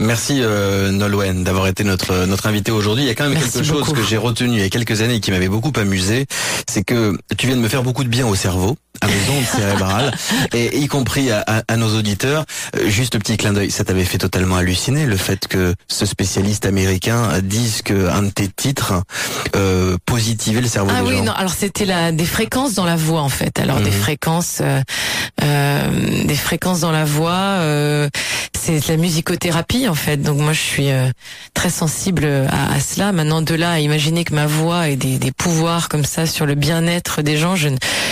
Merci Nolwenn d'avoir été notre invité aujourd'hui. Il y a quand même quelque chose que j'ai retenu il y a quelques années et qui m'avait beaucoup amusé, c'est que tu viens de me faire beaucoup de bien au cerveau, à mes ondes cérébrales, et y compris à nos auditeurs. Juste petit clin d'œil, ça t'avait fait totalement halluciner le fait que ce spécialiste américain dise que un de tes titres positivait le cerveau des gens. Ah oui, non, alors c'était des fréquences dans la voix en fait. Alors des fréquences dans la voix, c'est de la musicothérapie en fait. Donc moi je suis très sensible à cela. Maintenant de là à imaginer que ma voix ait des pouvoirs comme ça sur le bien-être des gens, je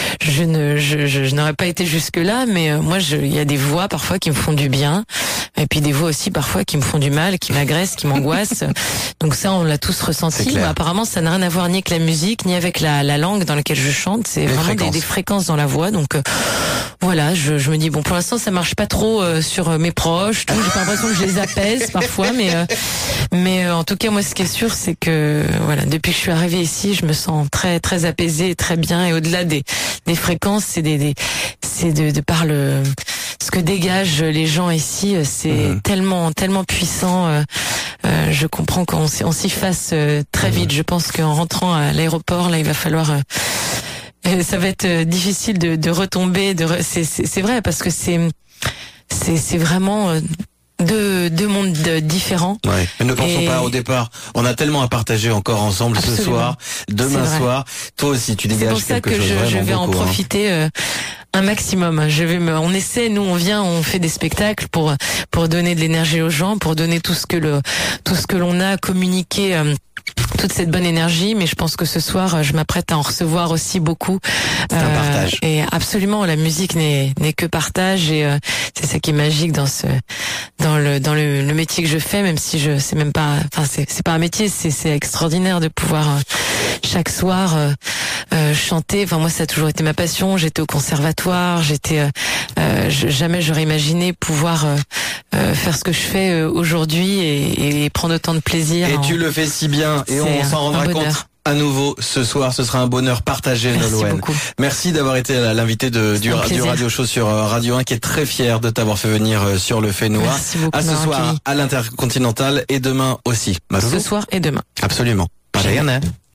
n'aurais pas été jusque là. Mais moi il y a des voix parfois qui me font du bien, et puis des voix aussi parfois qui me font du mal, qui m'agressent, qui m'angoissent. Donc ça on l'a tous ressenti. Mais apparemment ça n'a rien à voir ni avec la musique ni avec la langue dans laquelle je chante. C'est vraiment des fréquences dans la voix. Donc voilà, je me dis bon, pour l'instant ça marche pas trop sur mes proches, tout. J'ai pas l'impression que je les apaise parfois, mais en tout cas moi ce qui est sûr c'est que voilà, depuis que je suis arrivée ici, je me sens très très apaisée, très bien, et au-delà des fréquences, c'est de par ce que dégagent les gens ici, c'est tellement puissant. Je comprends qu'on s'y fasse très vite. Je pense qu'en rentrant à l'aéroport, là il va falloir ça va être difficile de retomber. C'est vrai parce que c'est vraiment deux mondes différents. Ouais. Mais ne pensons pas au départ. On a tellement à partager encore ensemble. Absolument. Ce soir, demain soir. Toi aussi, tu dégages quelque chose. C'est pour ça que je vais en profiter. Un maximum. On essaie, nous, on fait des spectacles pour donner de l'énergie aux gens, pour donner tout ce que l'on a communiqué. Toute cette bonne énergie, mais je pense que ce soir, je m'apprête à en recevoir aussi beaucoup. C'est un partage. Et absolument, la musique n'est que partage, et c'est ça qui est magique dans le métier que je fais, même si c'est même pas, enfin c'est pas un métier, c'est extraordinaire de pouvoir chaque soir chanter. Enfin moi, ça a toujours été ma passion. J'étais au conservatoire, jamais j'aurais imaginé pouvoir faire ce que je fais aujourd'hui et prendre autant de plaisir. Et tu le fais si bien, et on s'en rendra compte à nouveau ce soir. Ce sera un bonheur partagé, Nolwenn. Merci d'avoir été l'invité du radio show sur Radio 1, qui est très fier de t'avoir fait venir sur le Fénois. Merci beaucoup, à ce soir à l'Intercontinental, et demain aussi. Ce soir et demain. Absolument.